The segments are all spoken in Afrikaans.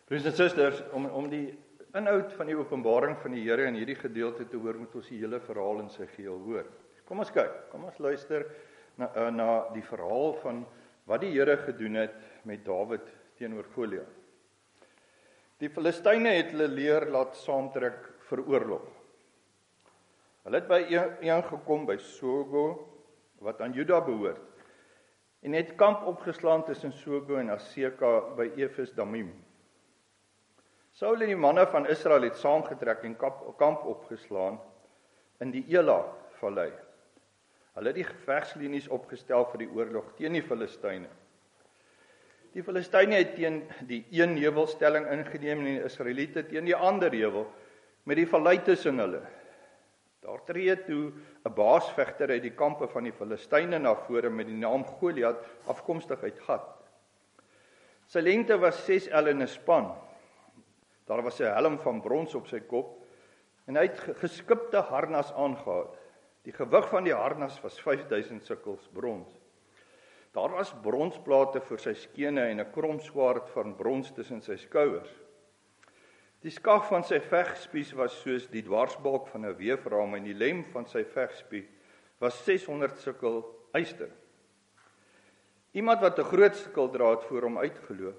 Broers en susters, om die inhoud van die openbaring van die Here in hierdie gedeelte te hoor, moet ons die hele verhaal in sy geheel hoor. Kom ons kyk, kom ons luister na die verhaal van wat die Here gedoen het met Dawid teenoor Goliat. Die Filistyne het hulle leer laat saamtrek vir oorlog. Hulle het by een gekom by Sogo, wat aan Juda behoort, en het kamp opgeslaan tussen Sogo en Aseka by Efes Damim. Saul en die manne van Israel het saamgetrek en kamp opgeslaan in die Ela-vallei. Hulle het die gevegslinies opgestel vir die oorlog teen die Filistyne. Die Filistyne het teen die een heuwelstelling ingeneem en die Israeliete teen die ander heuwel met die vallei tussen hulle. Daar tree toe 'n baasvegter uit die kampe van die Filistyne na vore met die naam Goliat, afkomstig uit Gat. Sy lengte was 6 el en 'n span. Daar was 'n helm van brons op sy kop en hy het geskipte harnas aangehad. Die gewig van die harnas was 5000 sikkels brons. Daar was bronsplate vir sy skene en 'n kromswaard van brons tussen sy skouers. Die skag van sy vegspies was soos die dwarsbalk van 'n weefraam en die lem van sy vegspies was 600 sikkel yster. Iemand wat 'n groot sikkeldraad voor hom uitgeloop.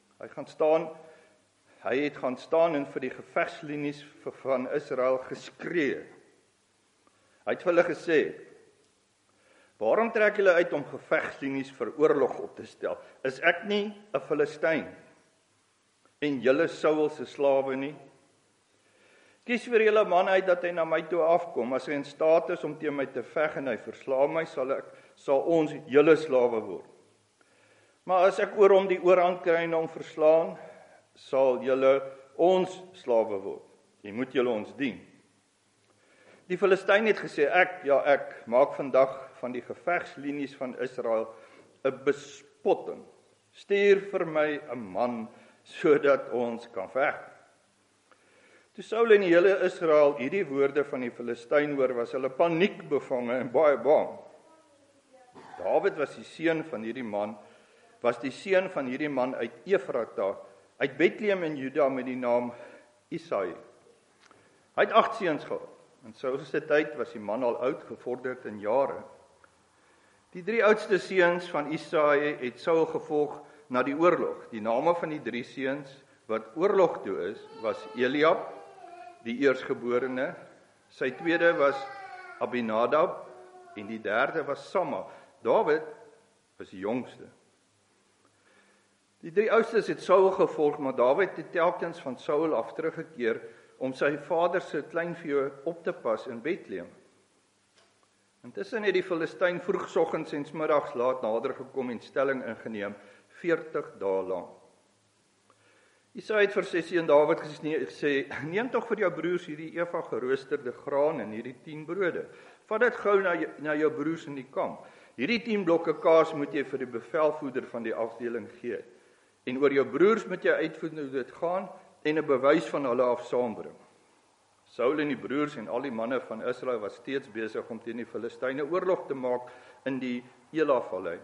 Hy het gaan staan en vir die gevegslinies van Israel geskree. Hy het vir hulle gesê: "Waarom trek julle uit om gevegslinies vir oorlog op te stel? Is ek nie 'n Filistyn en julle Saul se slawe nie? Kies vir julle man uit dat hy na my toe afkom. As hy in staat is om teen my te veg en hy verslaan my, sal ons julle slawe word. Maar as ek oor hom die oorhand kry en hom verslaan, sal julle ons slawe word. Jy moet julle ons dien." Die Filistyn het gesê: ek maak vandag van die gevegslinies van Israel 'n bespotting. Stuur vir my 'n man sodat ons kan veg. Toe Saul en die hele Israel hierdie woorde van die Filistyn hoor, was hulle paniekbevange en baie bang. Dawid was die seun van hierdie man uit Efrata, uit Bethlehem in Juda met die naam Isai. Hy het 8 seuns gehad. In Saul se tyd was die man al oud, gevorderd in jare. Die 3 oudste seuns van Isai het Saul gevolg na die oorlog. Die name van die 3 seuns wat oorlog toe is, was Eliab, die eersgeborene, sy tweede was Abinadab en die derde was Samma. Dawid was die jongste. Die 3 oudste het Saul gevolg, maar Dawid het telkens van Saul af teruggekeer om sy vader se kleinvee op te pas in Bethlehem. Intussen het die Filistyn vroegsoggens en smiddags laat nader gekom en stelling ingeneem 40 dae lank. Isai het vir sy seun Dawid gesê: "Neem tog vir jou broers hierdie eva geroosterde graan en hierdie 10 brode. Vat dit gou na jou broers in die kamp. Hierdie 10 blokke kaas moet jy vir die bevelvoerder van die afdeling gee. En oor jou broers moet jy uitvind hoe dit gaan en 'n bewys van hulle af saambring." Saul en die broers en al die manne van Israel was steeds besig om teen die Filistyne oorlog te maak in die Ela-vallei.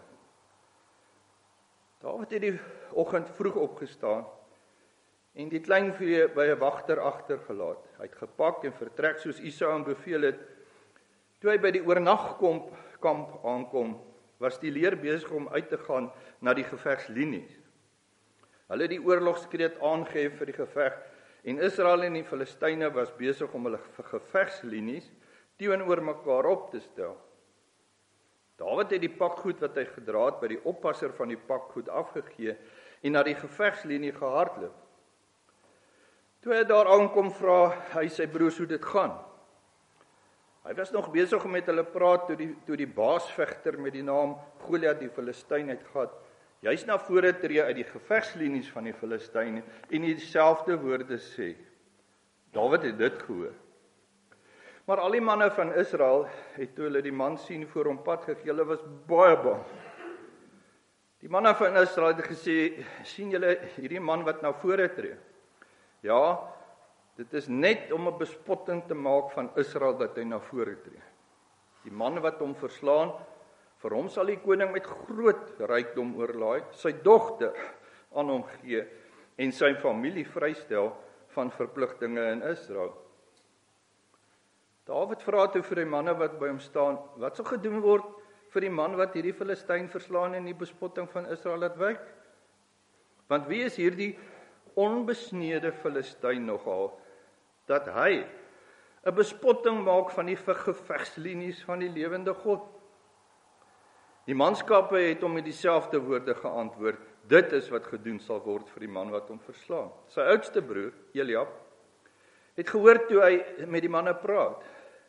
Dawid het die oggend vroeg opgestaan en die kleinvee by 'n wagter agtergelaat. Hy het gepak en vertrek soos Isai hom beveel het. Toe hy by die oornagkamp aankom, was die leer besig om uit te gaan na die gevegslinies. Hulle het die oorlogskreet aangehef vir die geveg en Israel en die Filistyne was besig om hulle gevegslinies teenoor mekaar op te stel. Dawid het die pakgoed wat hy gedra het by die oppasser van die pakgoed afgegee en na die gevegslinie gehardloop. Toe hy daar aankom, vra hy sy broers hoe dit gaan. Hy was nog besig om met hulle praat toe die baasvegter met die naam Goliat die Filistyn het gehad. Juist na vore tree uit die gevegslinies van die Filistyne en dieselfde woorde sê. Dawid het dit gehoor. Maar al die manne van Israel het toe hulle die man sien voor hom pad gegee, hulle was baie bang. Die manne van Israel het gesê: "Sien julle hierdie man wat na vore tree? Ja, dit is net om 'n bespotting te maak van Israel dat hy na vore tree. Die man wat hom verslaan, vir hom sal die koning met groot rykdom oorlaai, sy dogter aan hom gee en sy familie vrystel van verpligtinge in Israel. Dawid vra toe vir die manne wat by hom staan, wat sal gedoen word vir die man wat hierdie Filistyn verslaan en die bespotting van Israel laat wyk? Want wie is hierdie onbesnede Filistyn nogal, dat hy 'n bespotting maak van die gevegslinies van die lewende God? Die manskappe het hom met dieselfde woorde geantwoord, dit is wat gedoen sal word vir die man wat hom verslaan. Sy oudste broer, Eliab, het gehoor toe hy met die manne praat.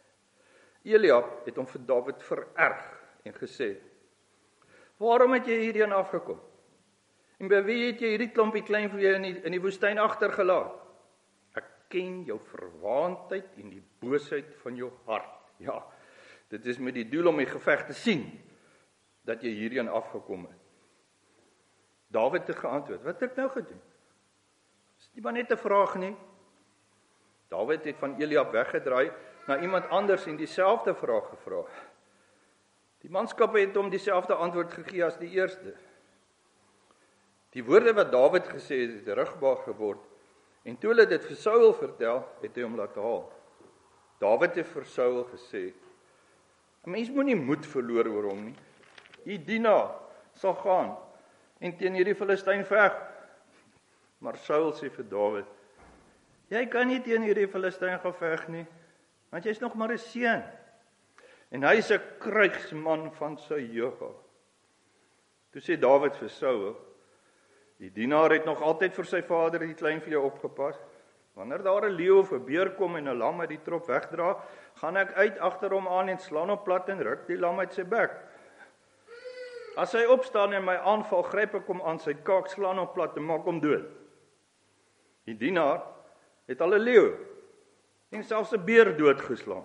Eliab het hom vir Dawid vererg en gesê, waarom het jy hierheen afgekom? En by wie het jy hierdie klompie klein vir jou in die woestyn agtergelaat? Ek ken jou verwaandheid en die boosheid van jou hart. Ja, dit is met die doel om die geveg te sien, dat jy hierheen afgekom het. Dawid het geantwoord, wat het ek nou gedoen? Is nie maar net 'n vraag nie. Dawid het van Eliab weggedraai na iemand anders en dieselfde vraag gevra. Die manskappe het hom dieselfde antwoord gegee as die eerste. Die woorde wat Dawid gesê het, het rugbaar geword, en toe hulle dit vir Saul vertel, het hy hom laat haal. Dawid het vir Saul gesê, 'n mens moenie moed verloor oor hom nie. Die dienaar sal gaan en teen hierdie Filistyn veg. Maar Saul sê vir Dawid, jy kan nie teen hierdie Filistyn gaan veg nie, want jy's nog maar 'n seun. En hy is 'n krygsman van sy jeug af. Toe sê Dawid vir Saul, die dienaar het nog altyd vir sy vader die kleinvee opgepas. Wanneer daar 'n leeu of 'n beer kom en 'n lam uit die trop wegdra, gaan ek uit agter hom aan en slaan hom plat en ruk die lam uit sy bek. As hy opstaan en my aanval, gryp ek hom aan sy kaak, slaan hom plat en maak hom dood. Die dienaar het al 'n leeu en selfs 'n beer doodgeslaan.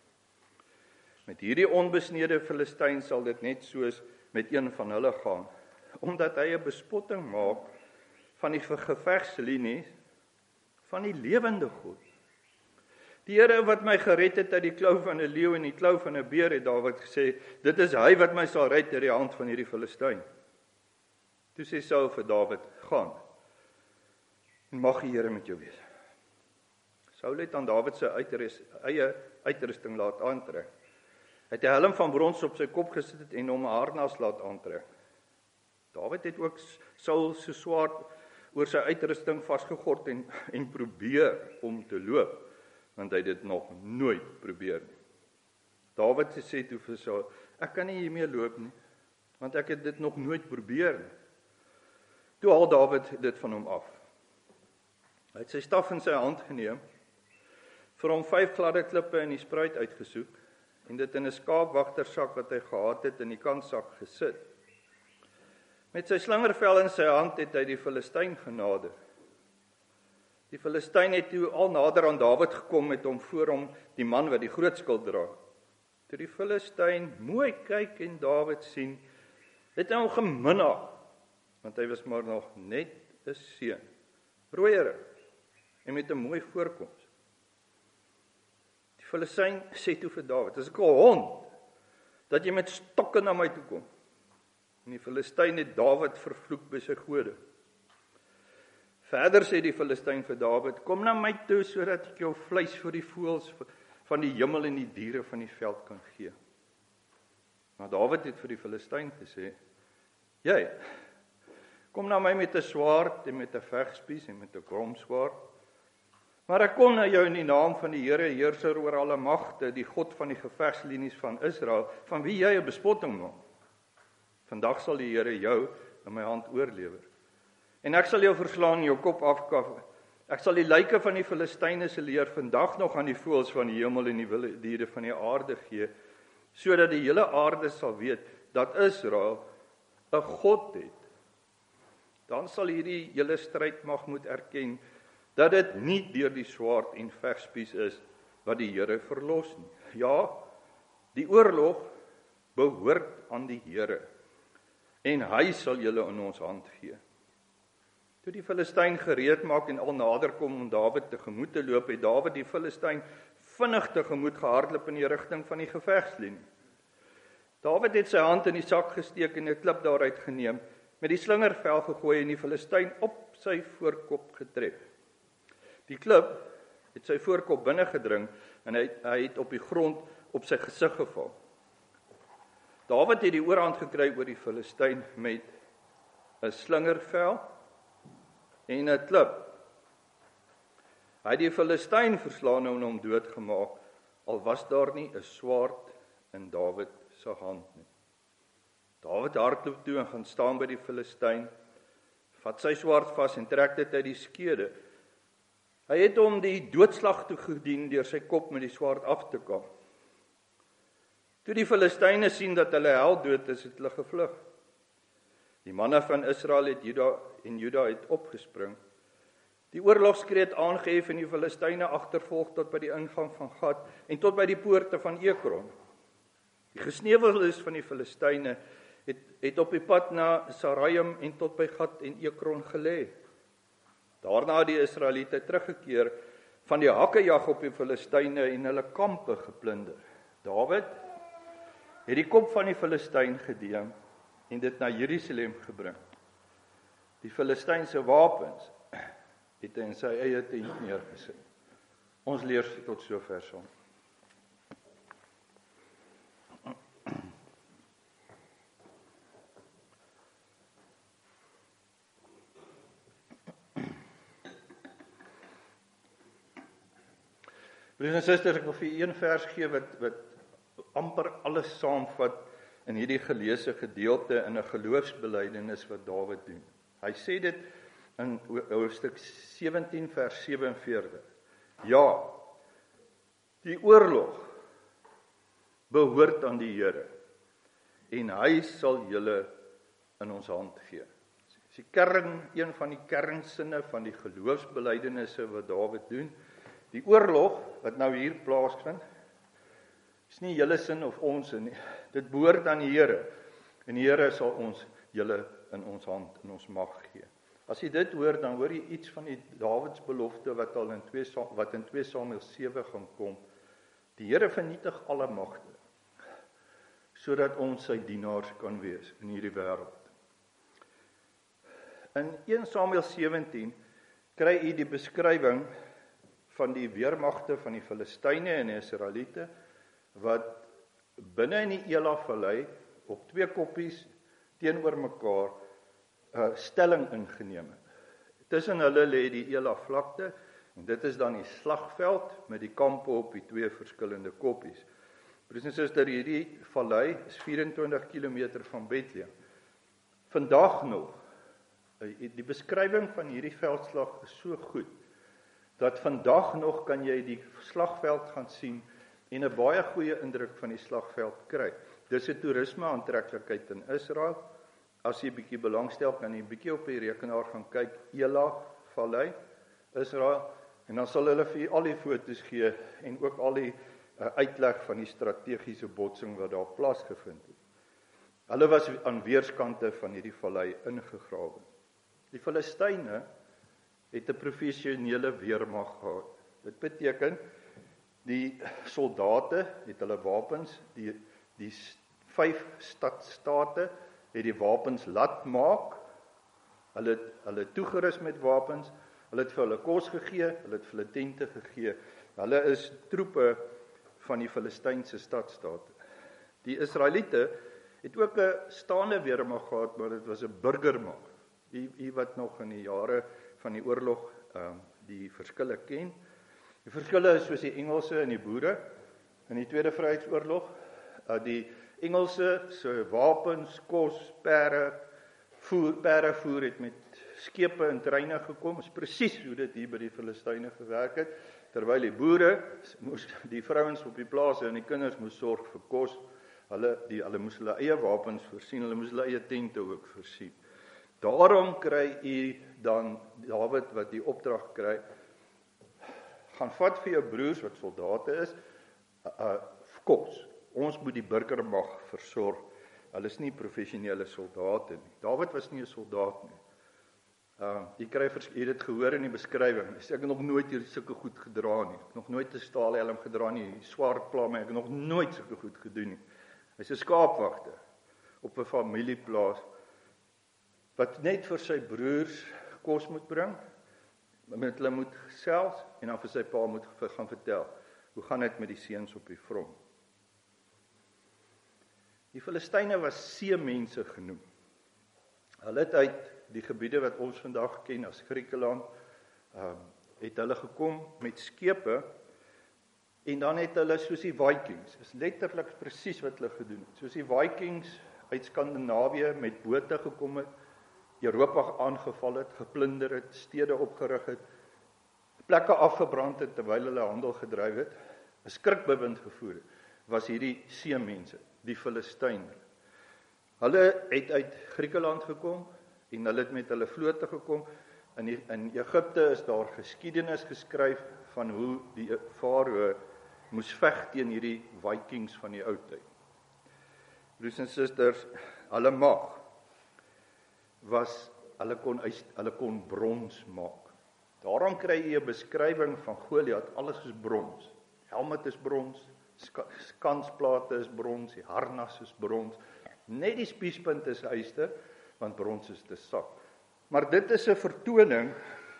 Met hierdie onbesnede Filistyn sal dit net soos met een van hulle gaan, omdat hy 'n bespotting maak van die gevegslinie van die lewende God. Die Here wat my gered het uit die klou van 'n leeu en die klou van 'n beer, het Dawid gesê, dit is hy wat my sal red uit die hand van hierdie Filistyn. Toe sê Saul vir Dawid, gaan, en mag die Here met jou wees. Saul het aan Dawid sy eie uitrusting laat aantrek. Hy het 'n helm van brons op sy kop gesit en hom 'n harnas laat aantrek. Dawid het ook Saul se swaard oor sy uitrusting vasgegord en probeer om te loop, want hy het dit nog nooit probeer nie. Dawid sê toe vir Saul, ek kan nie hiermee loop nie, want ek het dit nog nooit probeer nie. Toe haal Dawid dit van hom af. Hy het sy staf in sy hand geneem, vir hom 5 gladde klippe in die spruit uitgesoek, en dit in 'n skaapwagtersak wat hy gehad het in die kantsak gesit. Met sy slingervel in sy hand het hy die Filistyn genader. Die Filistyn het toe al nader aan Dawid gekom met hom voor hom die man wat die groot skild dra. Toe die Filistyn mooi kyk en Dawid sien, het hy hom geminag, want hy was maar nog net 'n seun, rooierig en met 'n mooi voorkoms. Die Filistyn sê toe vir Dawid, as ek 'n hond, dat jy met stokke na my toe kom. En die Filistyn het Dawid vervloek by sy gode. Verder sê die Filistyn vir Dawid, kom na my toe, sodat ek jou vleis vir die voëls van die hemel en die diere van die veld kan gee. Maar Dawid het vir die Filistyn gesê, jy, kom na my met 'n swaard en met 'n vegspies en met 'n kromswaard, maar ek kom na jou in die naam van die Here, heerser oor alle magte, die God van die gevegslinies van Israel, van wie jy 'n bespotting maak. Vandag sal die Here jou in my hand oorlewer. En ek sal jou verslaan en jou kop afkaf. Ek sal die lyke van die Filistyne se leer vandag nog aan die voëls van die hemel en die wilde diere van die aarde gee, sodat die hele aarde sal weet dat Israel 'n God het. Dan sal hierdie hele strydmag moet erken dat dit nie deur die swaard en vegspies is wat die Here verlos nie. Ja, die oorlog behoort aan die Here. En hy sal julle in ons hand gee. Toe die Filistyn gereed maak en al nader kom om Dawid tegemoet te loop, het Dawid die Filistyn vinnig tegemoet gehardloop in die rigting van die gevegslinie. Dawid het sy hand in die sak gesteek en 'n klip daaruit geneem, met die slingervel gegooi en die Filistyn op sy voorkop getref. Die klip het sy voorkop binne gedring en hy het op die grond op sy gesig geval. Dawid het die oorhand gekry oor die Filistyn met 'n slingervel en 'n klip. Hy het die Filistyn verslaan en hom doodgemaak, al was daar nie 'n swaard in Dawid se hand nie. Dawid hardloop toe en gaan staan by die Filistyn, vat sy swaard vas en trek dit uit die skede. Hy het hom die doodslag toegedien deur sy kop met die swaard af te kap. Toe die Filistyne sien dat hulle held dood is, het hulle gevlug. Die manne van Israel Juda het opgespring. Die oorlogskree het aangehef en die Filistyne agtervolg tot by die ingang van Gat en tot by die poorte van Ekron. Die gesneuweles van die Filistyne het op die pad na Saraim en tot by Gat en Ekron gelê. Daarna het die Israeliete teruggekeer van die hakkejag op die Filistyne en hulle kampe geplunder. Dawid het die kop van die Filistyn gedeem en dit na Jerusalem gebring. Die Filistynse wapens het hy in sy eie tent neergesit. Ons lees tot sover saam. Broers en susters, ek wil vir een vers gee wat amper alles saamvat in hierdie geleesde gedeelte in 'n geloofsbelijdenis wat Dawid doen. Hy sê dit in hoofstuk 17 vers 47. Ja, die oorlog behoort aan die Here en hy sal julle in ons hand gee. Dis een van die kernsinne van die geloofsbelijdenisse wat Dawid doen. Die oorlog wat nou hier plaasvind, is nie julle sin of ons sin nie. Dit behoort aan die Here en die Here sal ons julle in ons hand, in ons mag gee. As jy dit hoor, dan hoor jy iets van die Dawids belofte wat al in 2 Samuel 7 gaan kom. Die Here vernietig alle magte, sodat ons sy dienaars kan wees in hierdie wêreld. In 1 Samuel 17 kry jy die beskrywing van die weermagte van die Filistyne en die Israeliete, wat binne in die Ela-vallei op 2 koppies teenoor mekaar stelling ingeneem het. Tussen hulle lê die Ela-vlakte en dit is dan die slagveld met die kampe op die 2 verskillende koppies. Broers en susters, hierdie vallei is 24 km van Bethlehem. Vandag nog, die beskrywing van hierdie veldslag is so goed, dat vandag nog kan jy die slagveld gaan sien en 'n baie goeie indruk van die slagveld kry. Dis 'n toerisme aantreklikheid in Israel. As jy bietjie belangstel, kan jy bietjie op die rekenaar gaan kyk, Ela-vallei, Israel, en dan sal hulle vir jy al die foto's gee en ook al die uitleg van die strategiese botsing wat daar plaasgevind het. Hulle was aan weerskante van hierdie vallei ingegrawe. Die Filistyne het 'n professionele weermag gehad. Dit beteken die soldate het hulle wapens, die 5 stadsstate het die wapens laat maak. Hulle toegerus met wapens, hulle het vir hulle kos gegee, hulle het vir hulle tente gegee. Hulle is troepe van die Filistynse stadsstate. Die Israeliete het ook 'n staande weermag gehad, maar dit was 'n burgermag. Die wat nog in die jare van die oorlog die verskille ken. Die verskille is soos die Engelse en die boere in die Tweede Vryheidsoorlog. Die Engelse se wapens, kos, perde voer het met skepe en treine gekom. Is presies hoe dit hier by die Filistyne gewerk het. Terwyl die boere die vrouens op die plase en die kinders moes sorg vir kos. Hulle moes hulle eie wapens voorsien, hulle moes hulle eie tente ook voorsien. Daarom kry u dan Dawid wat die opdrag kry, gaan vat vir jou broers wat soldate is, kos. Ons moet die burgermag versorg. Hulle is nie professionele soldate nie. Dawid was nie 'n soldaat nie. Jy het dit gehoor in die beskrywing. Ek het nog nooit hier sulke goed gedra nie. Ek het nog nooit 'n staalhelm gedra nie, swaard plamme, ek het nog nooit sulke goed gedoen nie. Hy's 'n skaapwagter op 'n familieplaas wat net vir sy broers kos moet bring, met hulle moet gesels, en dan vir sy pa moet gaan vertel, hoe gaan dit met die seuns op die front? Die Filistyne was seemense genoem. Hulle het uit die gebiede wat ons vandag ken as Griekeland, het hulle gekom met skepe, en dan het hulle soos die Vikings, is letterlik presies wat hulle gedoen het, soos die Vikings uit Skandinawië met bote gekom het, Europa aangeval het, geplunder het, stede opgerig het, plekke afgebrand het terwyl hulle handel gedryf het, 'n skrikbewind gevoer het, was hierdie seemense, die Filistyne. Hulle het uit Griekeland gekom, en hulle het met hulle vlote gekom. In Egipte is daar geskiedenis geskryf van hoe die farao moes veg teen hierdie Vikings van die ou tyd. Broers en susters, hulle mag was, hulle kon brons maak. Daarom kry jy 'n beskrywing van Goliat, alles is brons. Helmet is brons, skansplate is brons, die harnas is brons, net die spiespunt is yster, want brons is te sak. Maar dit is 'n vertoning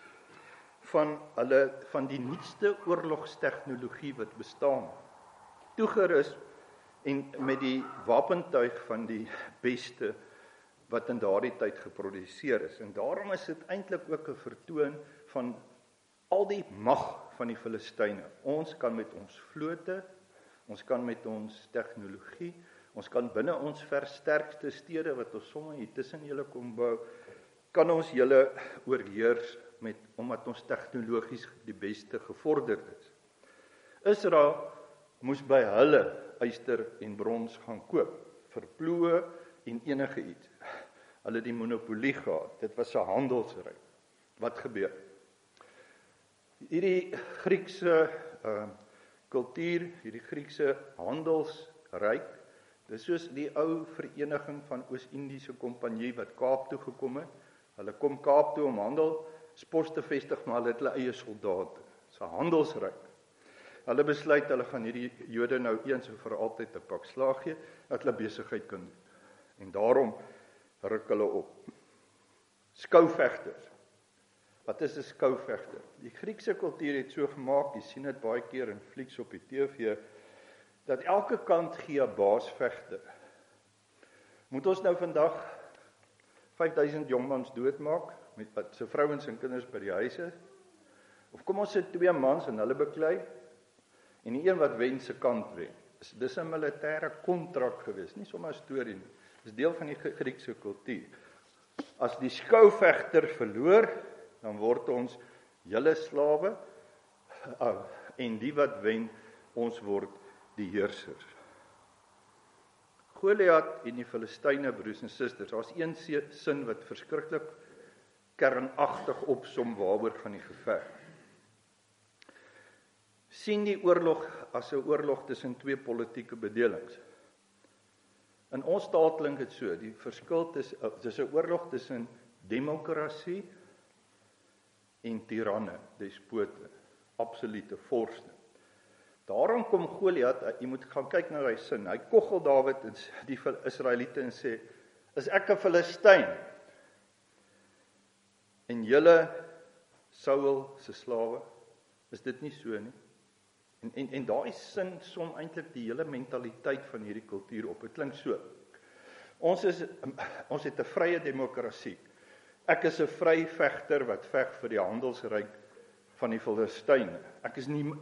van die nuutste oorlogstegnologie wat bestaan. Toegerus en met die wapentuig van die beste wat in daardie tyd geproduseer is. En daarom is dit eintlik ook 'n vertoon van al die mag van die Filistyne. Ons kan met ons vlote, ons kan met ons tegnologie, ons kan binne ons versterkte stede wat ons sommer hier tussen julle kom bou, kan ons julle oorheers omdat ons tegnologies die beste gevorderd is. Israel moes by hulle yster en brons gaan koop, vir ploë en enige iets. Hulle het die monopolie gehad, dit was 'n handelsryk. Wat gebeur? Hierdie Griekse kultuur, hierdie Griekse handelsryk, dis soos die ou vereniging van Oos-Indiese Kompanjie wat Kaap toe gekom het. Hulle kom Kaap toe om handelspos te vestig, maar hulle het hulle eie soldate. Dis 'n handelsryk. Hulle besluit, hulle gaan hierdie Jode nou eens en vir altyd 'n pak slaag gee, dat hulle besigheid kan doen. En daarom ruk hulle op. Skouvegters. Wat is 'n skouvegter? Die Griekse kultuur het so gemaak, jy sien dit baie keer in flieks op die TV, dat elke kant gee 'n baasvegter. Moet ons nou vandag 5000 jongmans doodmaak, met wat se vrouens en kinders by die huis is? Of kom ons sit 2 mans en hulle beklei, en die een wat wen se kant wen? Dis 'n militêre kontrak gewees, nie sommer 'n storie nie. Dis deel van die Griekse kultuur. As die skouvegter verloor, dan word ons julle slawe, en die wat wen, ons word die heersers. Goliat en die Filistyne, broers en susters, daar's een sin wat verskriklik kernagtig opsom waaroor gaan die geveg. Sien die oorlog as 'n oorlog tussen 2 politieke bedelings. In ons taal klink dit so, die verskil dis 'n oorlog tussen demokrasie en tiranne, despote, absolute vorste. Daarom kom Goliat, jy moet gaan kyk na hy sin, hy koggel Dawid en die Israeliete en sê, is ek 'n Filistyn? En julle Saul se slawe, is dit nie so nie? En daai sin som eintlik die hele mentaliteit van hierdie kultuur op. Dit klink so. Ons het 'n vrye demokrasie. Ek is 'n vry vegter wat veg vir die handelsryk van die Filistyne. Ek is nie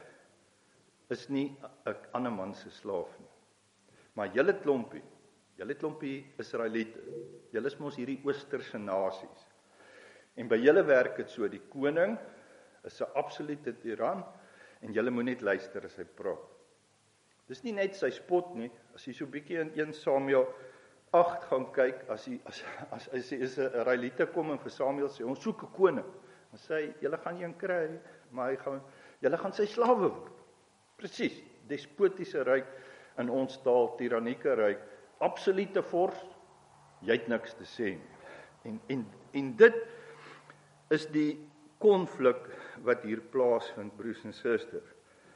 'n ander man se slaaf nie. Maar julle klompie Israeliete, julle is mos hierdie oosterse nasies. En by julle werk dit so, die koning is 'n absolute tiran, en julle moet net luister as hy praat. Dis nie net sy spot nie, as jy so 'n bietjie in 1 Samuel 8 gaan kyk, as 'n Israeliete kom en vir Samuel sê, ons soek 'n koning, dan sê hy, julle gaan een kry, maar julle gaan sy slawe word. Presies, despotiese ryk, in ons taal, tirannieke ryk, absolute vors, jy het niks te sê nie. En dit is die konflik wat hier plaasvind, broers en susters.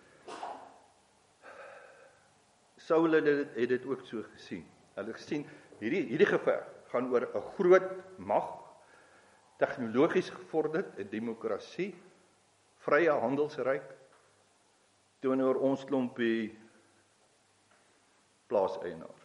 Saul het dit ook so gesien. Hulle gesien, hierdie geveg gaan oor 'n groot mag, tegnologies gevorderd, 'n demokrasie, vrye handelsryk, teenoor ons klompie plaaseienaars.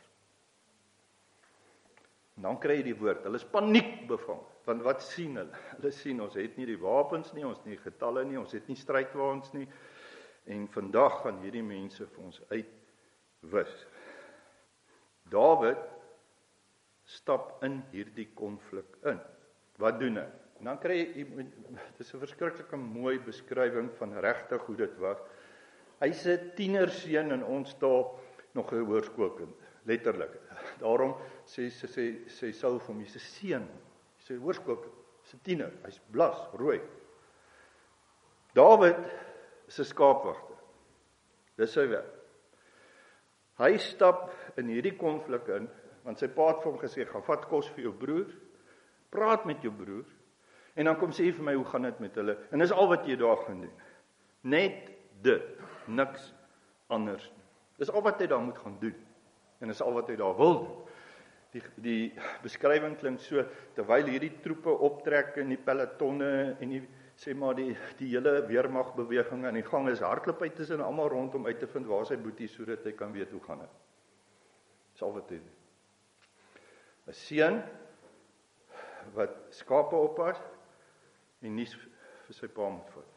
En dan kry jy die woord, hulle is paniek bevang, want wat sien hulle? Hulle sien, ons het nie die wapens nie, ons het nie getalle nie, ons het nie strydwaans nie, en vandag gaan hierdie mense vir ons uitwis. Dawid stap in hierdie konflik in. Wat doen hy? En dan kry jy, dit is 'n verskriklike mooi beskrywing van regtig hoe dit was. Hy's 'n tienerseun in ons taal, nog 'n hoërskoolkind, letterlik. Daarom sê Saul vir hom, hy's 'n seun, hy's 'n hoërskoolkind, hy's 'n tiener, hy's blas, rooi. Dawid is 'n skaapwagter. Dis sy werk. Hy stap in hierdie konflik in, want sy pa het vir hom gesê, gaan vat kos vir jou broer, praat met jou broer, en dan kom sê vir my, hoe gaan dit met hulle? En dis al wat jy daar gaan doen. Net dit, niks anders nie. Dis al wat hy daar moet gaan doen. En dis al wat hy daar wil doen. Die beskrywing klink so, terwyl hierdie troepe optrek in die pelotonne en die hele weermagbeweging aan die gang is, hardloop hy tussen almal rondom uit te vind waar sy boetie, sodat hy kan weet hoe gaan dit. Dis al wat hy doen. 'n Seun wat skape oppas en nie vir sy pa moet vat.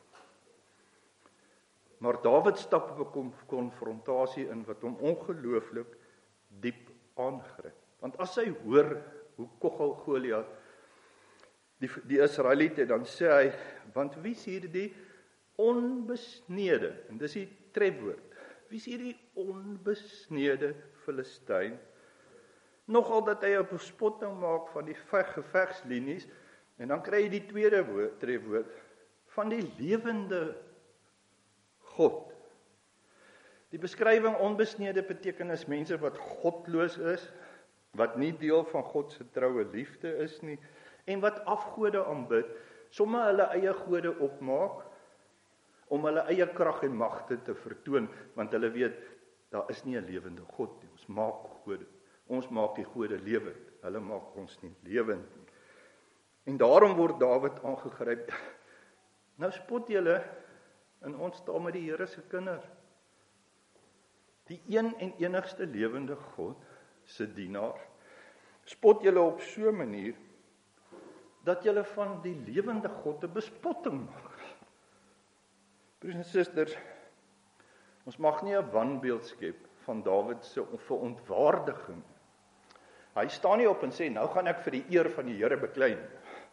Maar Dawid stap op 'n konfrontasie in wat hom ongelooflik diep aangryp. Want as hy hoor hoe koggel Goliat die Israeliete, dan sê hy, want wie is hierdie onbesnede, en dis die trefwoord, wie is hierdie onbesnede Filistyn, nogal dat hy 'n bespotting maak van die gevegslinies, en dan kry jy die tweede trefwoord, van die lewende God. Die beskrywing onbesnede beteken is mense wat godloos is, wat nie deel van God se troue liefde is nie, en wat afgode aanbid, sommer hulle eie gode opmaak, om hulle eie krag en magte te vertoon, want hulle weet, daar is nie 'n lewende God nie, ons maak gode, ons maak die gode lewend, hulle maak ons nie lewend nie. En daarom word Dawid aangegryp, nou spot julle, en ons staan met die Here se kinders, die een en enigste lewende God se dienaar, spot julle op so 'n manier, dat julle van die lewende God 'n bespotting maak. Broers en susters, ons mag nie 'n wanbeeld skep van Dawid se verontwaardiging. Hy staan nie op en sê, nou gaan ek vir die eer van die Here beklei nie.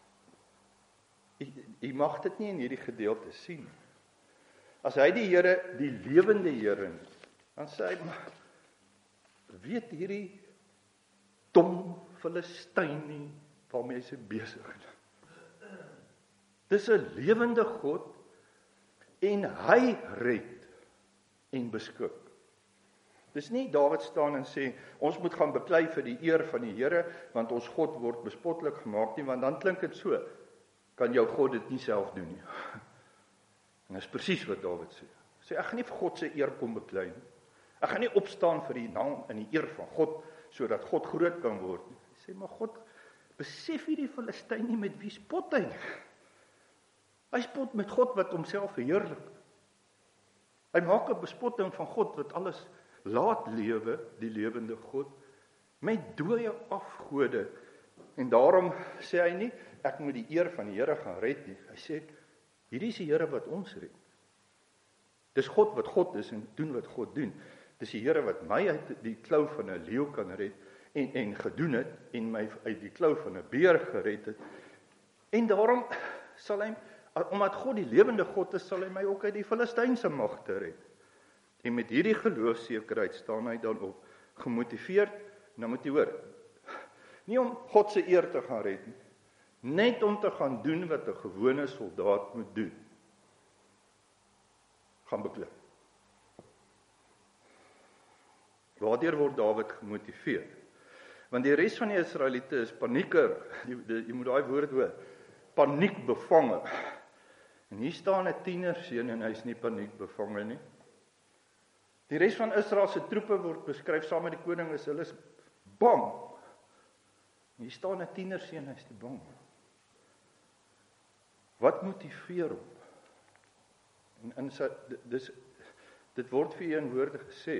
Jy mag dit nie in hierdie gedeelte sien. As hy die Here, die lewende Here, dan sê hy, weet hierdie dom Filistyn nie waarmee hy se besig is. Dis 'n lewende God en hy red en beskik. Dis nie Dawid staan en sê, ons moet gaan beklei vir die eer van die Here, want ons God word bespotlik gemaak nie, want dan klink dit so, kan jou God dit nie self doen nie. En dis presies wat Dawid sê. Hy sê, ek gaan nie vir God se eer kom beklei nie. Ek gaan nie opstaan vir die naam en die eer van God, sodat God groot kan word nie. Hy sê, maar God, besef hierdie Filistyn nie met wie spot hy nie. Hy spot met God wat homself verheerlik. Hy maak 'n bespotting van God wat alles laat lewe, die lewende God, met dooie afgode. En daarom sê hy nie, ek moet die eer van die Here gaan red nie. Hy sê, hierdie is die Here wat ons red. Dis God wat God is en doen wat God doen. Dis die Here wat my uit die klou van 'n leeu kan red en gedoen het en my uit die klou van 'n beer gered het. En daarom sal hy, omdat God die lewende God is, sal hy my ook uit die Filistynse magte red. En met hierdie geloofsekerheid staan hy dan op, gemotiveerd, nou moet jy hoor, nie om God se eer te gaan red nie, net om te gaan doen wat 'n gewone soldaat moet doen. Gaan beklei. Waardeur word Dawid gemotiveer? Want die res van die Israeliete is panieker, jy moet daai woord hoor, paniek bevange. En hier staan 'n tienerseun en hy's nie paniek bevange nie. Die res van Israel se troepe word beskryf saam met die koning, hulle is bang. Hier staan 'n tienerseun, hy's nie bang. Wat motiveer hom? En dit word vir u in woorde gesê.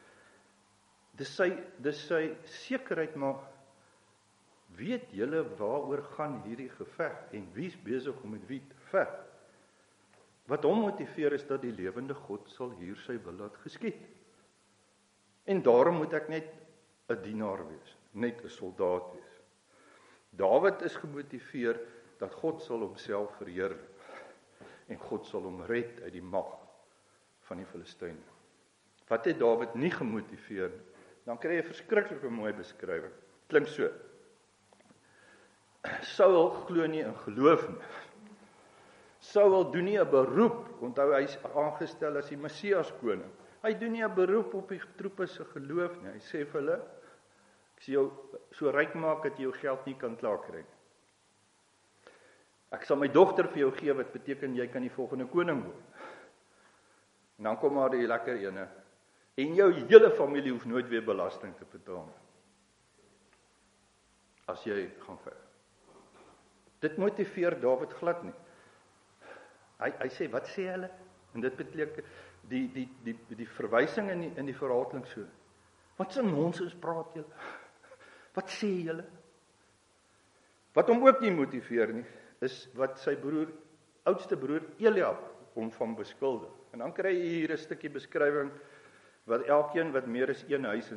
Dis sy sekerheid, maar weet julle waaroor gaan hierdie geveg en wie's besig om met wie te veg? Wat hom motiveer is dat die lewende God sal hier sy wil laat geskied. En daarom moet ek net 'n dienaar wees, net 'n soldaat wees. Dawid is gemotiveer dat God sal homself verheerlik en God sal hom red uit die mag van die Filistyne. Wat het Dawid nie gemotiveer nie? Dan kry jy 'n verskriklike mooi beskrywing. Klink so. Saul glo nie in geloof nie. Saul doen nie 'n beroep, onthou hy is aangestel as die Messias koning. Hy doen nie 'n beroep op die troepe se geloof nie. Hy sê vir hulle, ek sal jou so ryk maak dat jy jou geld nie kan klaarkry nie. Ek sal my dogter vir jou gee, wat beteken jy kan die volgende koning word. En dan kom maar die lekker ene. En jou hele familie hoef nooit weer belasting te betaal nie. As jy gaan veg. Dit motiveer Dawid glad nie. Hy sê, wat sê hulle? En dit beteken die verwysing in die verhaal klink so. Wat se nonsens praat julle? Wat sê julle? Wat hom ook nie motiveer nie, is wat sy oudste broer Eliab hom van beskuldig. En dan kry jy hier 'n stukkie beskrywing wat elkeen wat meer as een huis in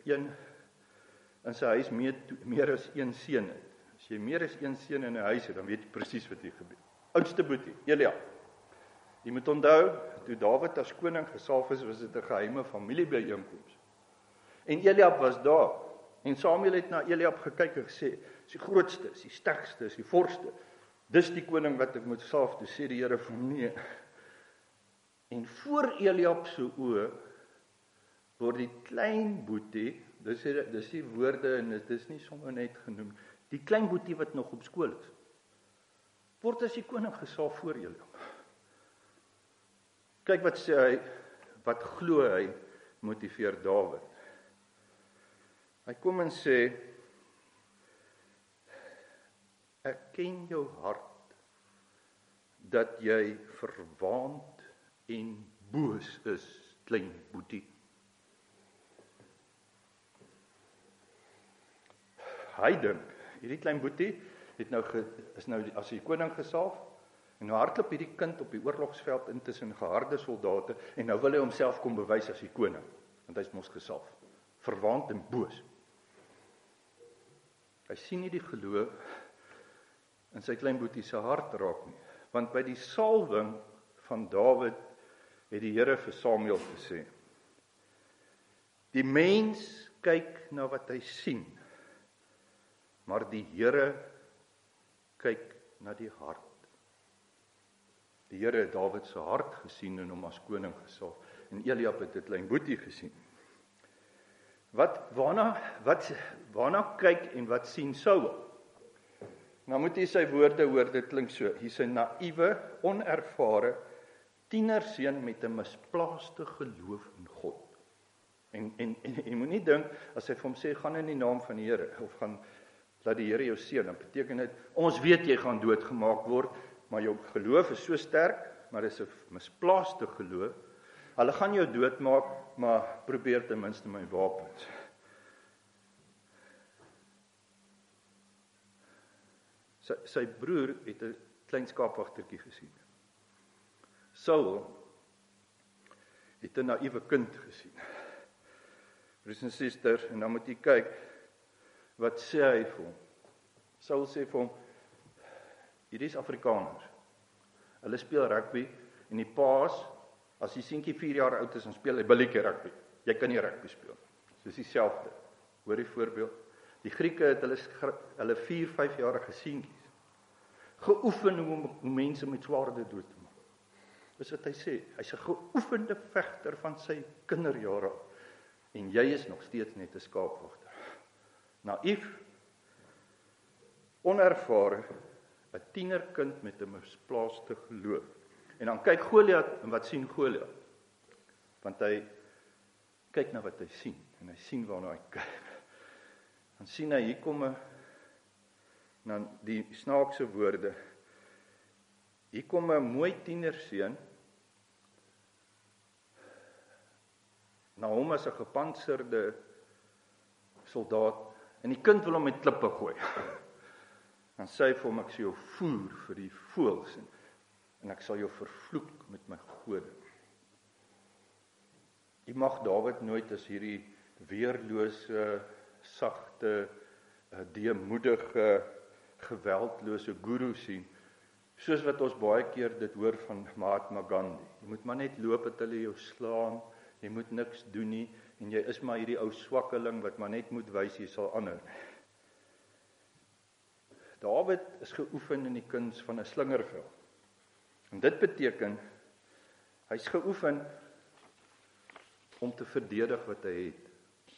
sy huis meer as een seun het. As jy meer as een seun in 'n huis het, dan weet jy presies wat hier gebeur. Oudste boetie, Eliab. Jy moet onthou, toe Dawid as koning gesalf is, was dit 'n geheime familiebyeenkoms. En Eliab was daar. En Samuel het na Eliab gekyk en gesê, is die grootste, is die sterkste, is die vorste. Dis die koning wat ek moet salf, toe sê die Here vir hom nee. En voor Eliab se oë word die klein boetie, dis die woorde en dit is nie sommer net genoem, die klein boetie wat nog op skool is, word as die koning gesalf voor Eliab. Kyk wat sê hy, wat glo hy motiveer Dawid. Hy kom en sê, ek ken jou hart, dat jy verwaand en boos is, klein boetie. Hy dink, hierdie klein boetie is nou as die koning gesalf, en nou hardloop hierdie kind op die oorlogsveld intussen geharde soldate, en nou wil hy homself kom bewys as die koning, want hy is mos gesalf, verwaand en boos. Hy sien nie die geloof in sy klein boetie se hart raak nie, want by die salwing van Dawid het die Here vir Samuel gesê, die mens kyk na wat hy sien, maar die Here kyk na die hart. Die Here het Dawid se hart gesien en hom as koning gesalf, en Eliab het 'n klein boetie gesien. Waarna kyk en wat sien Saul? Nou moet jy sy woorde hoor, dit klink so, hy's 'n naïewe, onervare tienerseun met 'n misplaaste geloof in God. En jy moet nie dink, as hy vir hom sê, gaan in die naam van die Here, of gaan laat die Here jou seën, dan beteken dit, ons weet jy gaan doodgemaak word, maar jou geloof is so sterk, maar dis 'n misplaaste geloof. Hulle gaan jou doodmaak, maar probeer ten minste my wapens. Sy broer het 'n klein skaapwagtertjie gesien. Saul het 'n naïewe kind gesien. Broers en susters, en dan moet jy kyk, wat sê hy vir hom? Saul sê vir hom, hierdie is Afrikaners. Hulle speel rugby, en die paas, as die seentjie 4 jaar oud is, dan speel hy billetjie rugby. Jy kan nie rugby speel. Dis dieselfde. Hoor die voorbeeld. Die Grieke het hulle 4-5 jarige seentjies geoefen hoe mense met swaarde dood te maak. Dis wat hy sê. Hy's 'n geoefende vegter van sy kinderjare. En jy is nog steeds net 'n skaapwagter. Naïef, onervare, 'n tienerkind met 'n misplaaste geloof. En dan kyk Goliat, en wat sien Goliat? Want hy kyk na wat hy sien, en hy sien waarna hy kyk. Dan sien hy, hier kom dan die snaakse woorde, Hier kom 'n mooi tienerseun na hom as 'n gepantserde soldaat en die kind wil hom met klippe gooi. Dan sê hy vir hom, ek sal jou voer vir die voëls en ek sal jou vervloek met my gode. Jy mag Dawid nooit as hierdie weerlose, sagte, deemoedige, geweldlose guru sien, soos wat ons baie keer dit hoor van Mahatma Gandhi. Jy moet maar net loop dat hulle jou slaan, jy moet niks doen nie, en jy is maar hierdie ou swakkeling wat maar net moet wys jy sal aanhou. Dawid is geoefen in die kuns van 'n slingervel. En dit beteken, hy's geoefen om te verdedig wat hy het.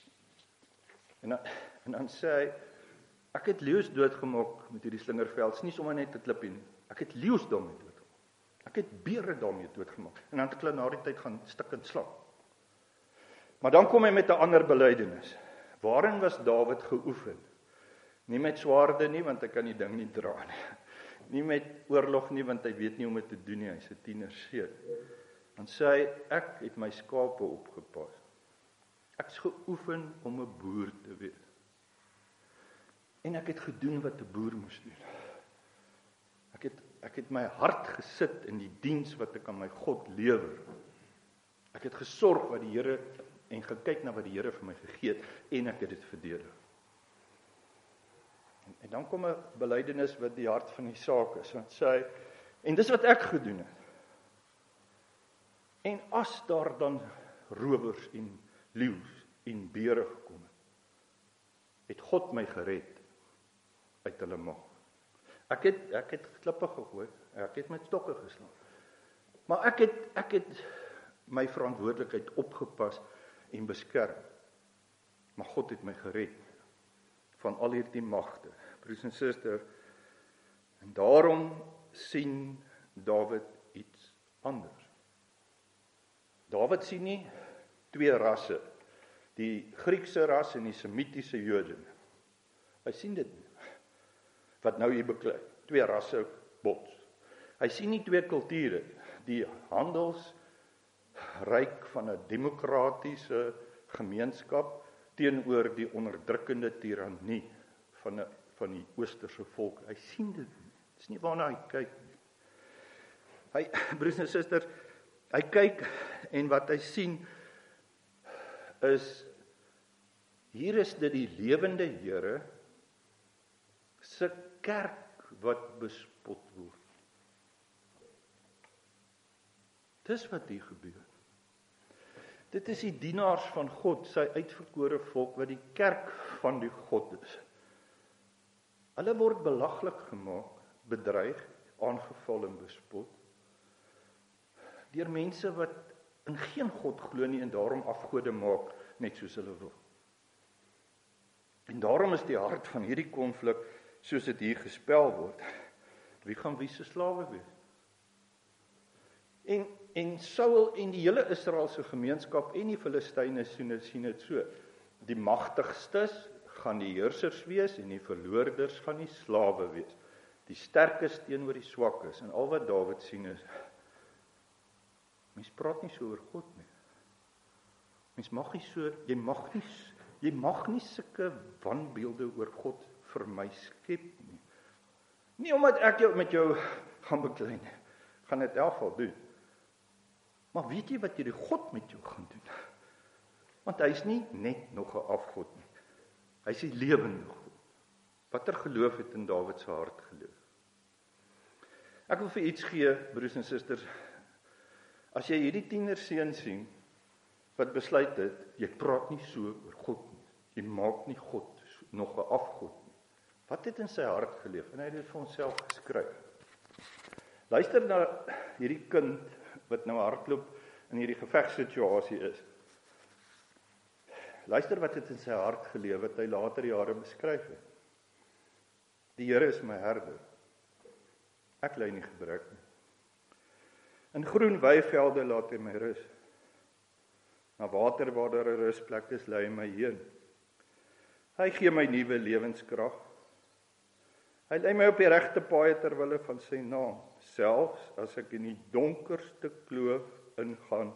En dan sê hy, ek het leeu's doodgemaak met hierdie slingervel, is nie sommer net 'n klippie nie. Ek het leeu's daarmee doodgemaak. Ek het beere daarmee doodgemaak. En dan het hulle na die tyd gaan stikkend slaan. Maar dan kom hy met 'n ander belydenis. Waarin was Dawid geoefen? Nie met swaarde nie, want hy kan die ding nie dra nie. Nie met oorlog nie, want hy weet nie hoe om dit te doen nie, hy's 'n tienerseun. Dan sê hy, ek het my skape opgepas. Ek's geoefen om 'n boer te wees. En ek het gedoen wat 'n boer moes doen. Ek het my hart gesit in die diens wat ek aan my God lewer. Ek het gesorg wat die Here en gekyk na wat die Here vir my gegee het en ek het dit verdedig. En dan kom 'n belydenis wat die hart van die saak is. Want sê hy, en dis wat ek gedoen het. En as daar dan rowers en leeu's en beere gekom het God my gered uit hulle mag. Ek het klippe gegooi, ek het met stokke geslaan. Maar ek het my verantwoordelikheid opgepas en beskerm. Maar God het my gered van al hierdie magte. Broers en susters, en daarom sien Dawid iets anders. Dawid sien nie twee rasse, die Griekse ras en die Semitiese Jode. Hy sien dit nie, wat nou hier beklei, twee rasse bots. Hy sien nie twee kulture, die handelsryk van 'n demokratiese gemeenskap teenoor die onderdrukkende tirannie van die oosterse volk. Hy sien dit nie. Dit is nie waarna hy kyk nie. Broers en susters, hy kyk en wat hy sien is, hier is dit die lewende Here se kerk wat bespot word. Dis wat hier gebeur. Dit is die dienaars van God, sy uitverkore volk, wat die kerk van die God is. Hulle word belaglik gemaak, bedreig, aangeval en bespot, deur mense wat in geen God glo nie en daarom afgode maak, net soos hulle wil. En daarom is die hart van hierdie konflik, soos dit hier gespel word. Wie gaan wie se slawe wees? En Saul en die hele Israeliese gemeenskap en die Filistyne sien dit so. Die magtigstes gaan die heersers wees en die verloorders gaan die slawe wees. Die sterkes teenoor die swakkes. En al wat Dawid sien is, mens praat nie so oor God nie. Mens mag nie so, jy mag nie sulke wanbeelde oor God vir my skep nie. Nie omdat ek met jou gaan beklei nie. Gaan dit in elk geval doen. Maar weet jy wat hierdie God met jou gaan doen? Want hy is nie net nog 'n afgod nie. Hy is die lewende God. Watter geloof het in Dawid se hart geloof? Ek wil vir iets gee, broers en susters. As jy hierdie tienerseun sien, wat besluit het, jy praat nie so oor God nie. Jy maak nie God nog 'n afgod nie. Wat het in sy hart geleef? En hy het dit vir homself geskryf. Luister na hierdie kind wat nou hardloop in hierdie gevegssituasie is. Luister wat het in sy hart geleef, wat hy later jare beskryf het. Die Here is my herder. Ek ly nie gebrek nie. In groen weivelde laat hy my rus. Na water waar daar 'n rusplek is, lei hy my heen. Hy gee my nuwe lewenskrag. Hy lei my op die regte paaie ter wille van sy naam. selfs as ek in die donkerste kloof ingaan,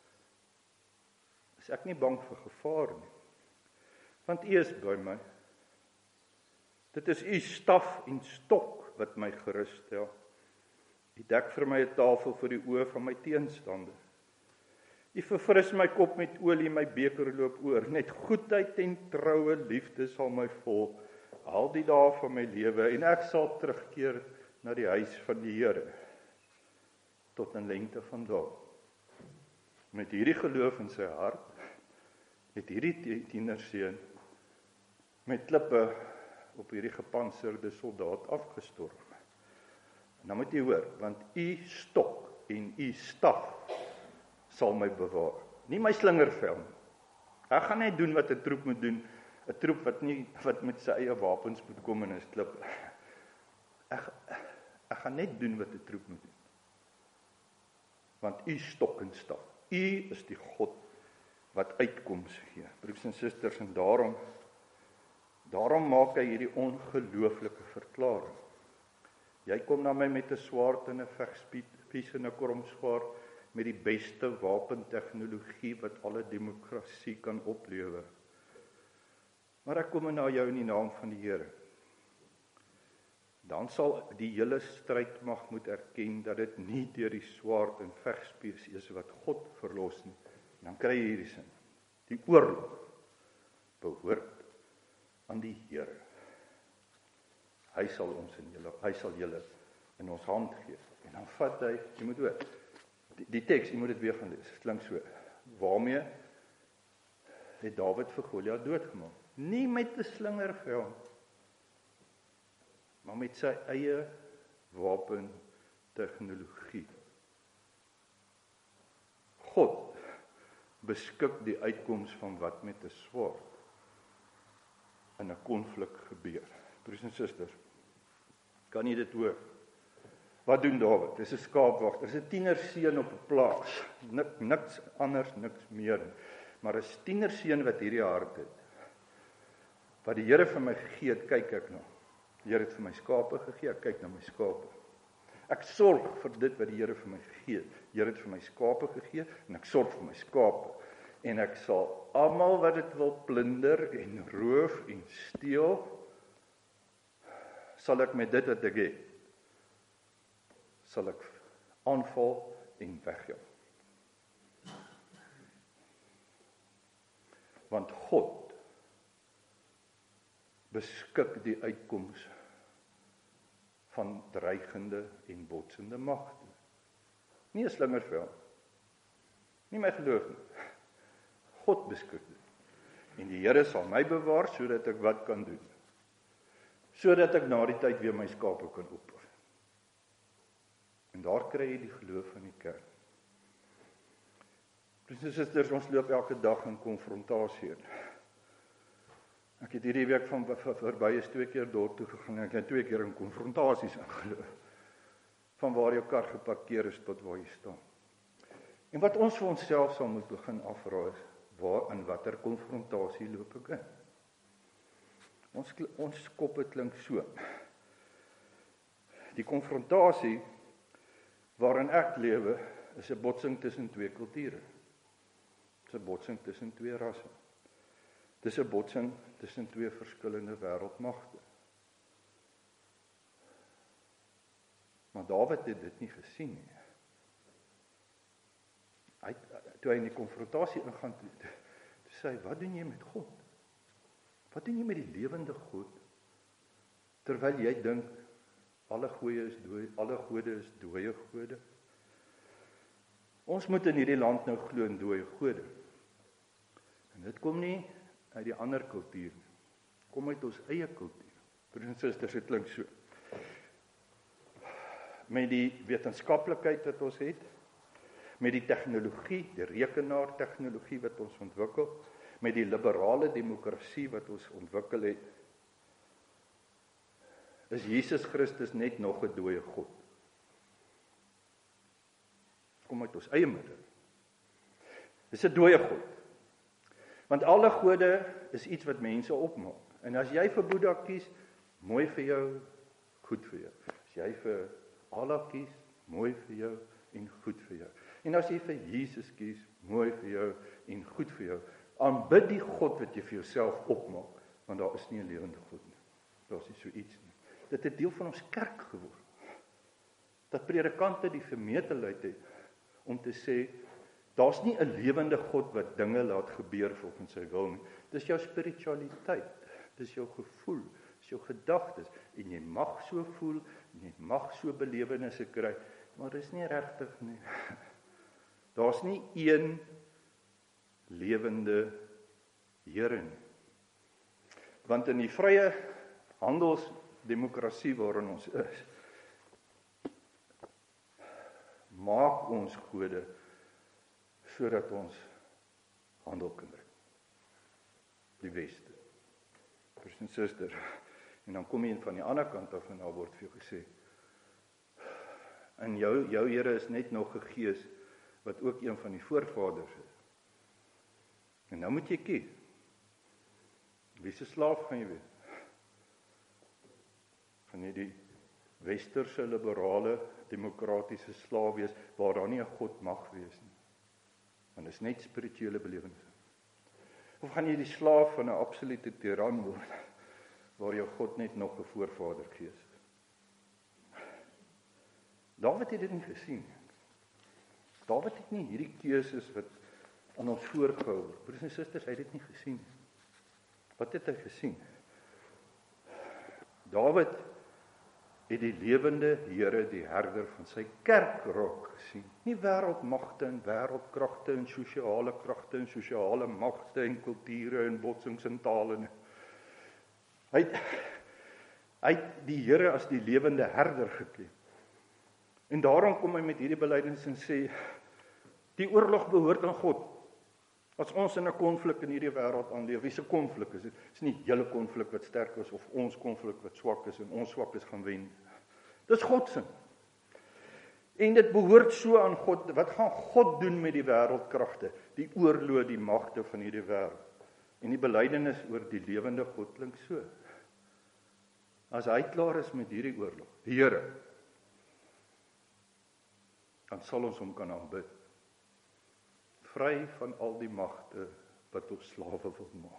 is ek nie bang vir gevaar nie, want U is by my. Dit is U staf en stok wat my gerus stel. U dek vir my 'n tafel voor die oë van my teenstander. U verfris my kop met olie, my beker loop oor. Net goedheid en troue liefde sal my volg al die dae van my lewe, en ek sal terugkeer na die huis van die Here tot in lengte van dae. Met hierdie geloof in sy hart, het hierdie tienerseun met klippe op hierdie gepantserde soldaat afgestorm. En dan moet jy hoor, want U stok en U staf sal my bewaar. Nie my slingervel nie. Ek gaan net doen wat 'n troep moet doen, 'n troep wat met sy eie wapens moet kom en is klip. Ek gaan net doen wat 'n troep moet doen. Want U stok en staf. U is die God wat uitkoms gee. Broers en susters, en daarom maak hy hierdie ongelooflike verklaring. Jy kom na my met 'n swaard en 'n vegspies en 'n kromswaard, met die beste wapentegnologie wat alle demokrasie kan oplewer. Maar ek kom na jou in die naam van die Here. Dan sal die hele strydmag moet erken dat dit nie deur die swaard en vegspies is wat God verlos nie. En dan kry jy hierdie sin. Die oorlog behoort aan die Here. Hy sal julle in ons hand gee. En dan vat hy, jy moet hoor, die teks, jy moet dit weer gaan lees. Dit klink so. Waarmee het Dawid vir Goliat doodgemaak? Nie met 'n slingervel, maar met sy eie wapentegnologie. God beskik die uitkoms van wat met 'n swaard in 'n konflik gebeur. Broers en susters, kan jy dit hoor? Wat doen Dawid? Dis 'n skaapwagter, dis 'n tienerseun op 'n plaas. Niks anders, niks meer. Maar 'n tienerseun wat hierdie hart het. Wat die Here vir my gegee het, kyk ek na. Die Here het vir my skape gegee, ek kyk na my skape. Ek sorg vir dit wat die Here vir my gegee het. Die Here het vir my skape gegee en ek sorg vir my skape. En ek sal almal wat dit wil plunder en roof en steel, sal ek met dit wat ek het, sal ek aanval en wegjaag. Want God beskik die uitkoms van dreigende en botsende magte. Nie 'n slingervel, nie my geloof nie. God beskik dit. En die Here sal my bewaar sodat ek wat kan doen. Sodat ek na die tyd weer my skape kan opper. En daar kry jy die geloof van die kerk. Broers en susters, ons loop elke dag in konfrontasie in. Ek het hierdie week van verby is 2 keer dorp toe gegaan en ek het 2 keer in konfrontasies ingeloop. Van waar jou kar geparkeer is tot waar jy staan. En wat ons vir onsself sal moet begin afvra is, waar in watter konfrontasie loop ek in? Ons koppe klink so. Die konfrontasie waarin ek lewe, is 'n botsing tussen 2 kulture. Dis 'n botsing tussen 2 rasse. Dis 'n botsing tussen 2 verskillende wêreldmagte. Maar Dawid het dit nie gesien nie. Toe hy in die konfrontasie ingaan, toe sê hy, wat doen jy met God? Wat doen jy met die lewende God? Terwyl jy dink, alle gode is dooie gode. Ons moet in hierdie land nou glo in dooie gode. En dit kom nie uit die ander kultuur nie. Kom uit ons eie kultuur. Broers en susters, dit klink so. Met die wetenskaplikheid wat ons het, met die tegnologie, die rekenaartegnologie wat ons ontwikkel, met die liberale demokrasie wat ons ontwikkel het, is Jesus Christus net nog 'n dooie God. Kom uit ons eie midde. Dis 'n dooie God. Want alle gode is iets wat mense opmaak. En as jy vir Boeddha kies, mooi vir jou, goed vir jou. As jy vir Allah kies, mooi vir jou en goed vir jou. En as jy vir Jesus kies, mooi vir jou en goed vir jou, aanbid die God wat jy vir jouself opmaak, want daar is nie 'n lewende God nie. Daar is nie so iets nie. Dit het deel van ons kerk geword. Dat predikante die vermetelheid het om te sê, daar's nie 'n lewende God wat dinge laat gebeur volgens sy wil nie. Dis jou spiritualiteit, dis jou gevoel, dis jou gedagtes, en jy mag so voel, en jy mag so belewennisse kry, maar dis nie regtig nie. Daar's nie een lewende Here nie. Want in die vrye handelsdemokrasie waarin ons is, maak ons gode sodat ons handel kan dryf. Die Weste. Broers en susters. En dan kom jy van die ander kant af en daar word vir jou gesê, en jou Here is net nog 'n gees wat ook een van die voorvaders is. En nou moet jy kies. Wie se slaaf gaan jy wees? Gaan jy die westerse liberale demokratiese slaaf wees waar daar nie 'n God mag wees nie? Want dit is net spirituele belewennisse. Of gaan jy die slaaf van 'n absolute tiran word waar jou God net nog 'n voorvader gees is? Dawid het dit nie gesien nie. Dawid het nie hierdie keuses wat aan ons voorgehou word. Broers en susters, hy het dit nie gesien nie. Wat het hy gesien? Dawid het die lewende Here, die herder van sy kerk raak gesien. Nie wêreldmagte en wêreldkragte en sosiale kragte en sosiale magte en kulture en botsings en tale nie. Hy het die Here as die lewende herder geken. En daarom kom hy met hierdie belydenis en sê, die oorlog behoort aan God. As ons in 'n konflik in hierdie wêreld aanleef, wie se konflik is dit? Dit is nie julle konflik wat sterk is, of ons konflik wat swak is, en ons swak is gaan wen. Dis God se. En dit behoort so aan God. Wat gaan God doen met die wêreldkragte, die oorlog, die magte van hierdie wêreld? En die belydenis oor die lewende God klink so. As hy klaar is met hierdie oorlog, Here, dan sal ons hom kan aanbid. Vry van al die magte wat ons slawe wil maak.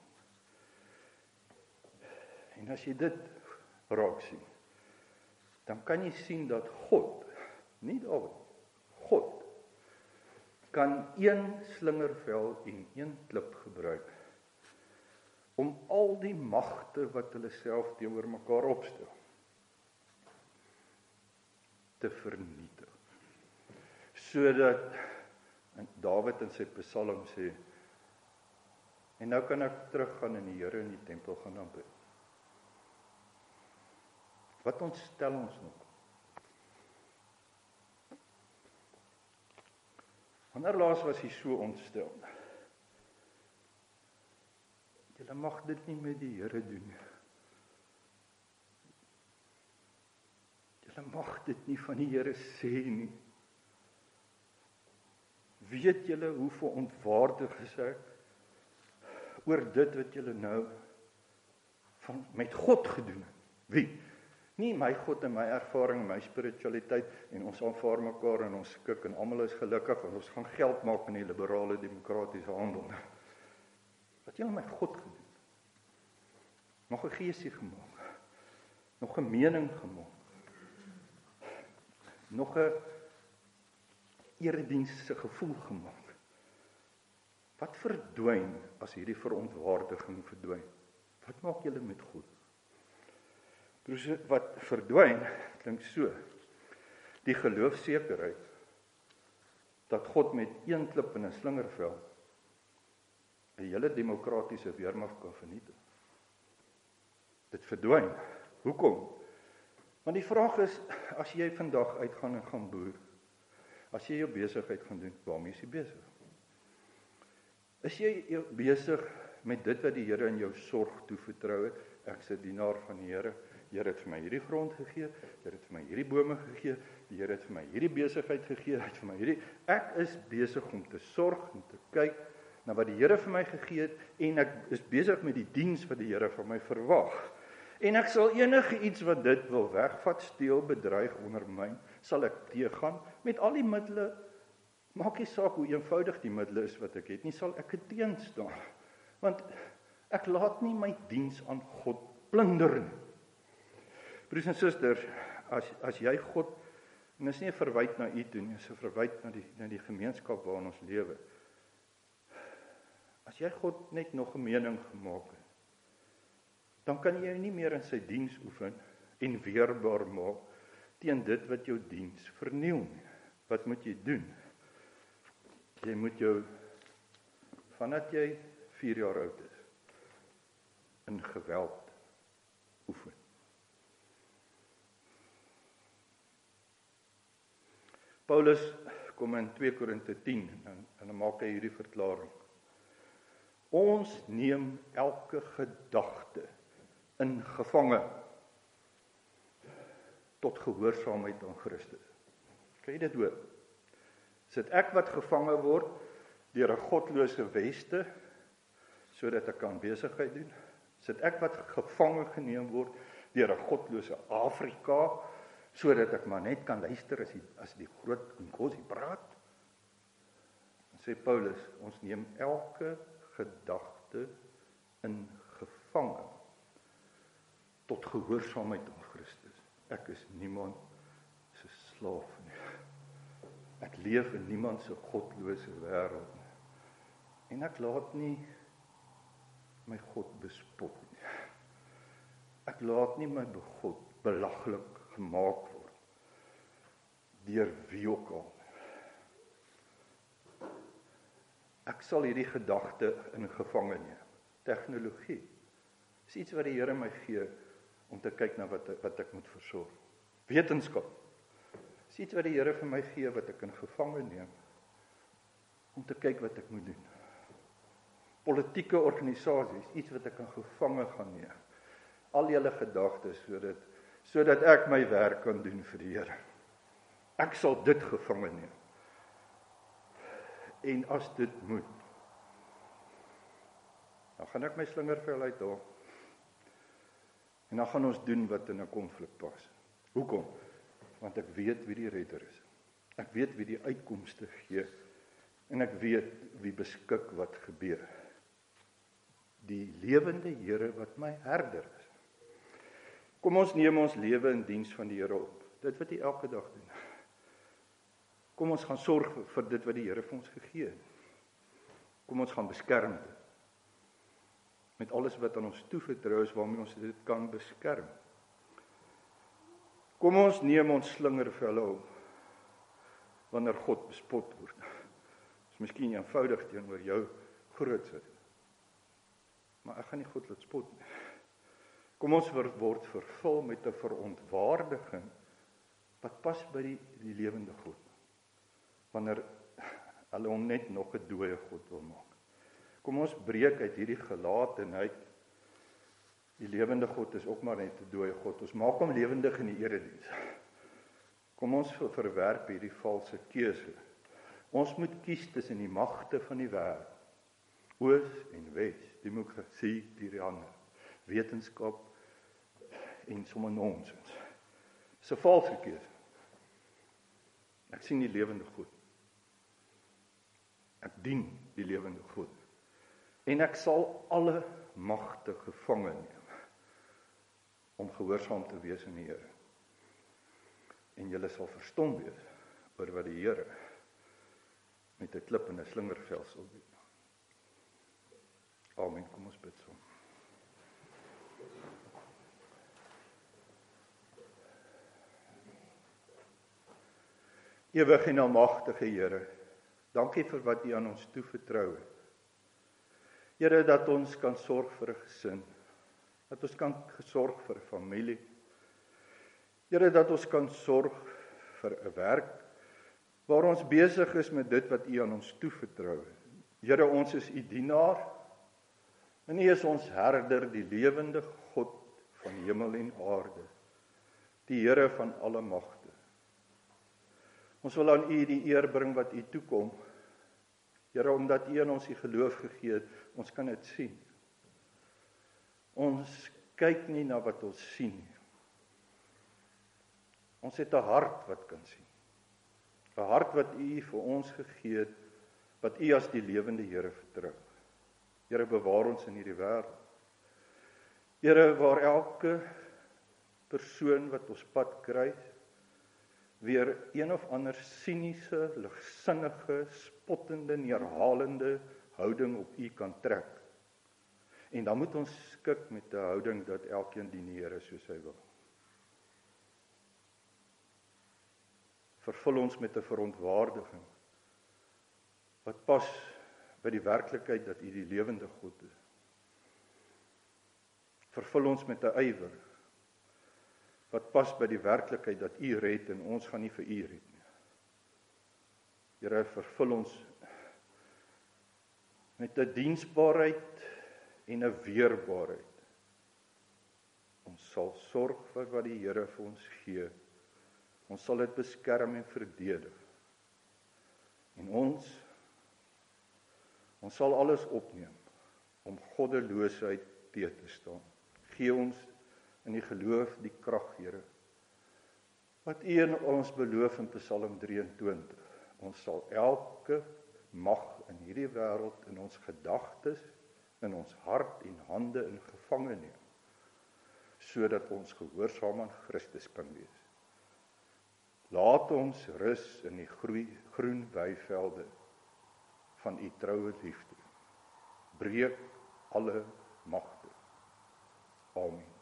En as jy dit raak sien, dan kan jy sien dat God, nie Dawid, God, kan een slingervel en een klip gebruik om al die magte wat hulle self teenoor mekaar opstel, te vernietig. Sodat Dawid in sy Psalm sê, en nou kan ek teruggaan en die Here in die tempel gaan aanbid. Wat ontstel ons nog? Wanneer laas was hy so ontstel? Julle mag dit nie met die Here doen nie. Julle mag dit nie van die Here sê nie. Weet julle hoe verontwaardig is ek oor dit wat julle nou met God gedoen het? Wie? Nie my God en my ervaring en my spiritualiteit en ons aanvaar mekaar en ons skik en almal is gelukkig en ons gaan geld maak in die liberale demokratiese handel. Wat julle met God gedoen? Nog 'n geesie gemaak. Nog 'n mening gemaak. Nog 'n eredienste gevoel gemaak. Wat verdwyn as hierdie verontwaardiging verdwyn? Wat maak julle met God? Wat verdwyn, klink so. Die geloofsekerheid dat God met een klip en 'n slingervel 'n hele demokratiese weermag kan vernietig. Dit verdwyn. Hoekom? Want die vraag is, as jy vandag uitgaan en gaan boer, as jy jou besigheid gaan doen, waarmee is jy besig? Is jy besig met dit wat die Here in jou sorg toevertrou het? Ek is 'n dienaar van die Here. Die Here het vir my hierdie grond gegee, die Here het vir my hierdie bome gegee, die Here het vir my hierdie besigheid gegee, hy het vir my hierdie. Ek is besig om te sorg en te kyk na wat die Here vir my gegee het en ek is besig met die diens wat die Here van my verwag. En ek sal enige iets wat dit wil wegvat, steel, bedreig, ondermyn, sal ek teëgaan met al die middele. Maak nie saak hoe eenvoudig die middele is wat ek het nie, sal ek teenstaan. Want ek laat nie my diens aan God plunder nie. Broers en susters, as jy God, en dit is nie 'n verwyd na u toe nie, dit is 'n verwyd na die gemeenskap waarin ons lewe. As jy God net nog 'n mening gemaak het, dan kan jy nie meer in sy diens oefen en weerbaar maak teen dit wat jou diens verniel nie. Wat moet jy doen? Jy moet jou, vandat jy 4 jaar oud is, in geweld oefen. Paulus kom in 2 Korinte 10 en dan maak hy hierdie verklaring. Ons neem elke gedagte in gevange tot gehoorsaamheid aan Christus. Kan jy dit hoor? Is dit ek wat gevange word deur 'n godlose weste sodat ek kan besigheid doen? Is dit ek wat gevange geneem word deur 'n godlose Afrika sodat ek maar net kan luister as die groot Nkosi praat? Dan sê Paulus, ons neem elke gedagte in gevange tot gehoorsaamheid aan Christus. Ek is niemand se slaaf nie. Ek leef in niemand se godlose wêreld nie. En ek laat nie my God bespot nie. Ek laat nie my God belaglik gemaak word deur wie ook al. Ek sal hierdie gedagte in gevange neem. Tegnologie is iets wat die Here my gee om te kyk na wat ek moet versorg. Wetenskap is iets wat die Here vir my gee wat ek in gevange neem om te kyk wat ek moet doen. Politieke organisasies, iets wat ek in gevange gaan neem. Al julle gedagtes sodat ek my werk kan doen vir die Here. Ek sal dit gevange neem. En as dit moet, dan gaan ek my slingervel uithaal. En dan gaan ons doen wat in 'n konflik pas. Hoekom? Want ek weet wie die redder is. Ek weet wie die uitkomste gee. En ek weet wie beskik wat gebeur. Die lewende Here wat my herder is. Kom ons neem ons lewe in diens van die Here op. Dit wat hy elke dag doen. Kom ons gaan sorg vir dit wat die Here vir ons gegee het. Kom ons gaan beskerm dit. Met alles wat aan ons toevertrou is waarmee ons dit kan beskerm. Kom ons neem ons slingervelle op wanneer God bespot word. Dit is miskien eenvoudig teenoor jou grootheid. Maar ek gaan nie God laat spot nie. Kom ons word vervul met 'n verontwaardiging wat pas by die lewende God. Wanneer hulle hom net nog 'n dooie God wil maak. Kom ons breek uit hierdie gelatenheid. Die lewende God is ook maar net 'n dooie God. Ons maak hom lewendig in die erediens. Kom ons verwerp hierdie valse keuse. Ons moet kies tussen die magte van die wêreld. Oos en Wes, demokrasie, tiranne, wetenskap en sommer nonsens. Dis 'n valse keuse. Ek sien die lewende God. Ek dien die lewende God. En ek sal alle magte gevange neem om gehoorsaam te wees aan die Here. En julle sal verstom wees oor wat die Here met 'n klip en 'n slingervel sal doen. Amen, kom ons bid saam. Ewige en almagtige Here, dankie vir wat U aan ons toevertrou het. Here, dat ons kan sorg vir 'n gesin, dat ons kan sorg vir 'n familie. Here, dat ons kan sorg vir 'n werk, waar ons besig is met dit wat U aan ons toevertrou het. Here, ons is U dienaar, en U is ons herder, die lewende God van hemel en aarde, die Here van alle magte. Ons wil aan U die eer bring wat U toekom. Here, omdat U aan ons die geloof gegee het, ons kan dit sien. Ons kyk nie na wat ons sien nie. Ons het 'n hart wat kan sien. 'n Hart wat U vir ons gegee het, wat U as die lewende Here vertrou. Here, bewaar ons in hierdie wêreld. Here, waar elke persoon wat ons pad kruis, weer een of ander siniese, ligsinnige, spottende, neerhalende houding op U kan trek. En dan moet ons skik met 'n houding dat elkeen dien die Here soos hy wil. Vervul ons met 'n verontwaardiging wat pas by die werklikheid dat U die lewende God is. Vervul ons met 'n ywer wat pas by die werklikheid dat U red en ons gaan nie vir U red nie. Here, vervul ons met 'n diensbaarheid en 'n weerbaarheid. Ons sal sorg vir wat die Here vir ons gee. Ons sal dit beskerm en verdedig. En ons sal alles opneem om goddeloosheid te staan. Gee ons in die geloof die krag, Here, wat U in ons beloof in Psalm 23. Ons sal elke mag in hierdie wêreld in ons gedagtes, in ons hart en hande in gevange neem, sodat ons gehoorsaam aan Christus kan wees. Laat ons rus in die groen weivelde van U troue liefde. Breek alle magte. Amen.